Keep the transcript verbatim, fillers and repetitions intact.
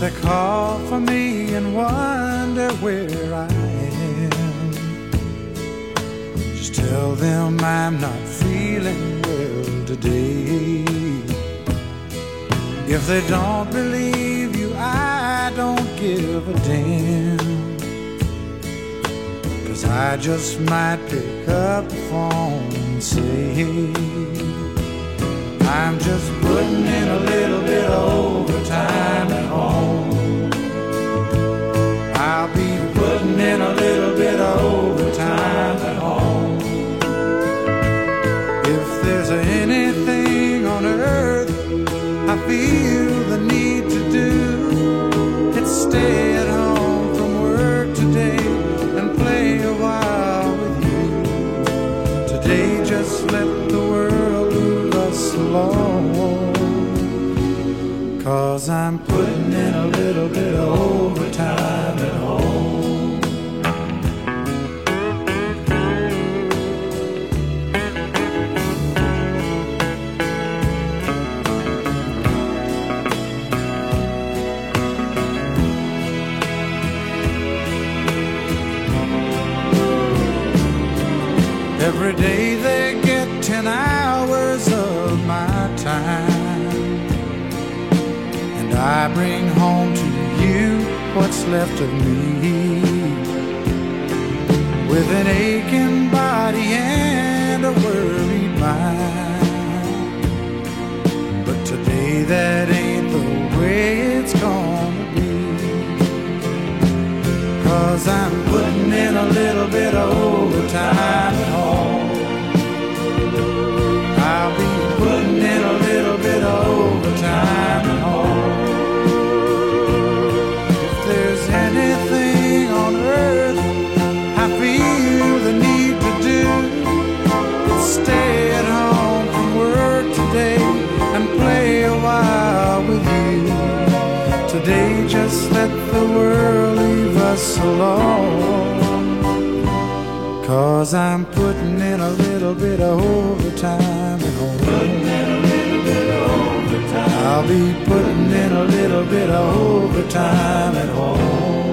they call for me and wonder where I am, just tell them I'm not feeling well today. If they don't believe you, I don't give a damn, 'cause I just might pick up the phone and say I'm just putting in a little bit of overtime at home. I'll be putting in a little bit of overtime at home. If there's anything on earth I feel the need to do, it's stay at home from work today and play a while with you. Today just let the world move us along, 'cause I'm putting in a little bit of overtime at home. Every day they get ten hours of my time, and I bring home to you what's left of me, with an aching body and a worried mind. But today that ain't the way it's gonna be, 'cause I'm putting in a little bit of overtime at home. I'll be putting in a little bit of overtime at home. If there's anything on earth I feel the need to do, it's stay at home from work today and play a while with you. Today just let the world leave us alone, 'cause I'm putting in a little bit of overtime at home. Putting in a little bit of overtime. I'll be putting in a little bit of overtime at home.